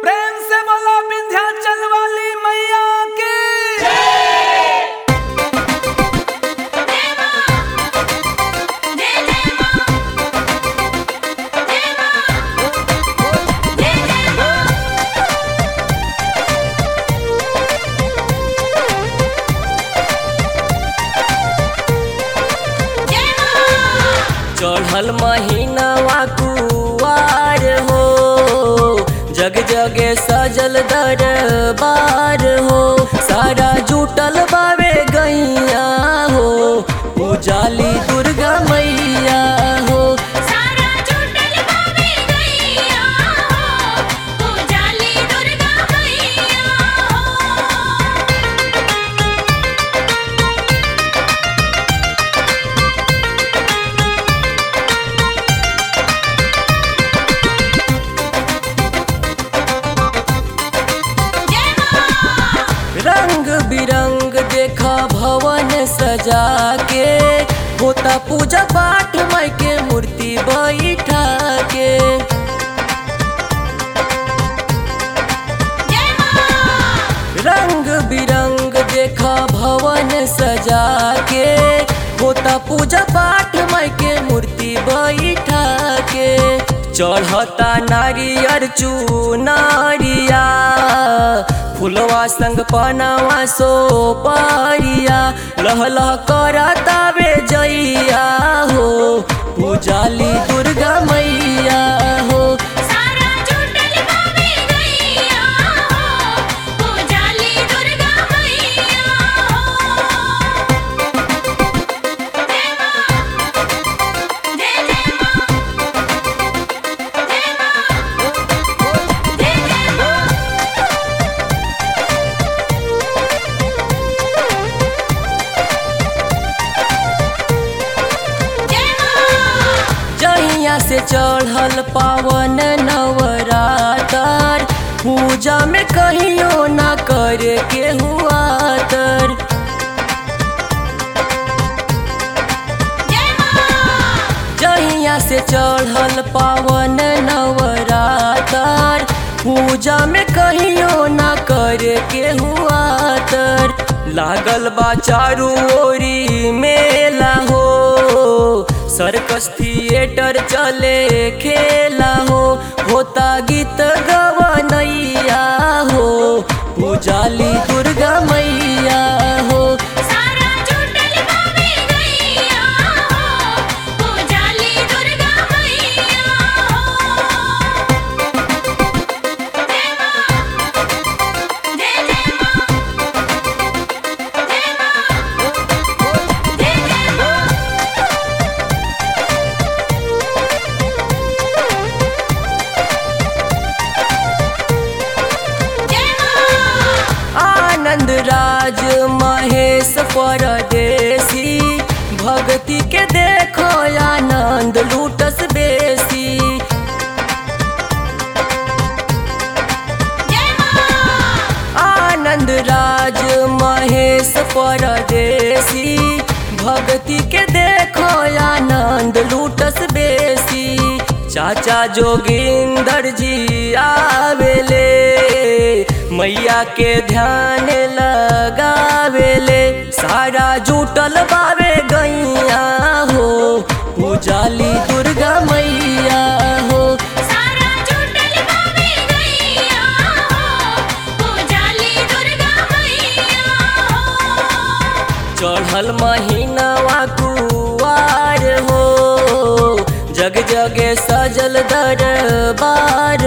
प्रेम से बोला विंध्याचल वाली मैया की। चढ़ल महीनावा कुवार हो, जग जगे सजल दरबार हो। सारा जुटल बावे गैया हो, उजाली दुर्गा मैया हो। सारा जुटल बावे गैया हो, उजाली दुर्गा मैया हो। रंग बिरंग देखा भवन सजा के, होता पूजा पाठ माई के मूर्ति बैठा के। रंग बिरंग देखा भवन सजा के, होता पूजा पाठ माई के मूर्ति बैठा के। चढ़ता नारियर चुनारिया, फुलवा संग पनावा सोपारिया। लह लह करता वे जैया हो, उजाली दुर्गा मैया हो। सारा जुटल बावे गैया हो, उजाली दुर्गा मैया हो। जय मां, जय जय मां, जय मां, जय जय मां। जहिया से चढ़ल पावन नवरातर, पूजा में कहियो ना करे के हुआ तर। जहिया से चढ़ल पावन नवरातर, पूजा में कहियो ना करे के हुआ तर। लागल बा चारू ओरी मेला हो, सर्कस थिएटर चले खेला हो। होता गीत गवनैया हो, उजाली दुर्गा मैया हो। सारा जुटल बावे गैया हो, उजाली दुर्गा मैया हो। जय मां, जय जय मां, जय मां, जय जय मां। आनंद राज महेश परदेसी, भक्ति के देखो आनंद लूटस बेसी। आनंद राज महेश परदेसी, भक्ति के देखो आनंद लूटस बेसी। चाचा जोगिंदर जी आवेले, मैया के ध्यान लगावेले। सारा जुटल बावे गैया हो, उजाली दुर्गा मैया हो। सारा जुटल बावे गैया हो, उजाली दुर्गा मैया हो। चढ़ल महीनावा कुवार हो, जग जगे सजल दरबार